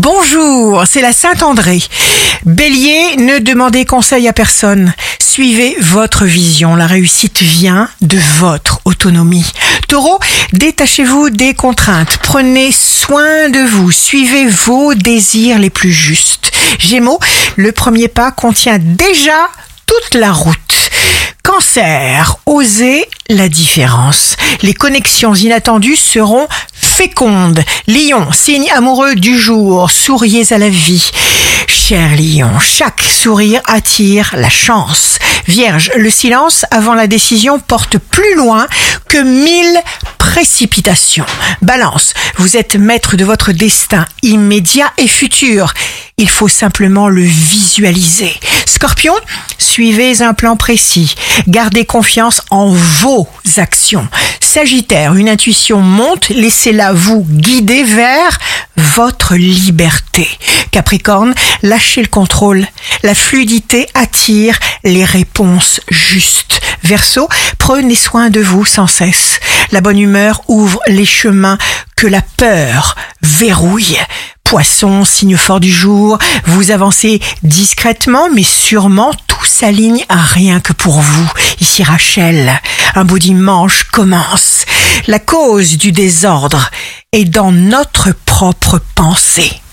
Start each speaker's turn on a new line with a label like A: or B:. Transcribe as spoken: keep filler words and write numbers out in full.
A: Bonjour, c'est la Saint-André. Bélier, ne demandez conseil à personne. Suivez votre vision. La réussite vient de votre autonomie. Taureau, détachez-vous des contraintes. Prenez soin de vous. Suivez vos désirs les plus justes. Gémeaux, le premier pas contient déjà toute la route. Cancer, osez la différence. Les connexions inattendues seront fécondes. Lion, signe amoureux du jour, souriez à la vie. Cher Lion, chaque sourire attire la chance. Vierge, le silence avant la décision porte plus loin que mille précipitations. Balance, vous êtes maître de votre destin immédiat et futur. Il faut simplement le visualiser. Scorpion, suivez un plan précis. Gardez confiance en vos actions. Sagittaire, une intuition monte, laissez-la vous guider vers votre liberté. Capricorne, lâchez le contrôle. La fluidité attire les réponses justes. Verseau, prenez soin de vous sans cesse. La bonne humeur ouvre les chemins que la peur verrouille. Poisson, signe fort du jour, vous avancez discrètement mais sûrement, tout s'aligne à rien que pour vous. Ici Rachel, un beau dimanche commence. La cause du désordre est dans notre propre pensée.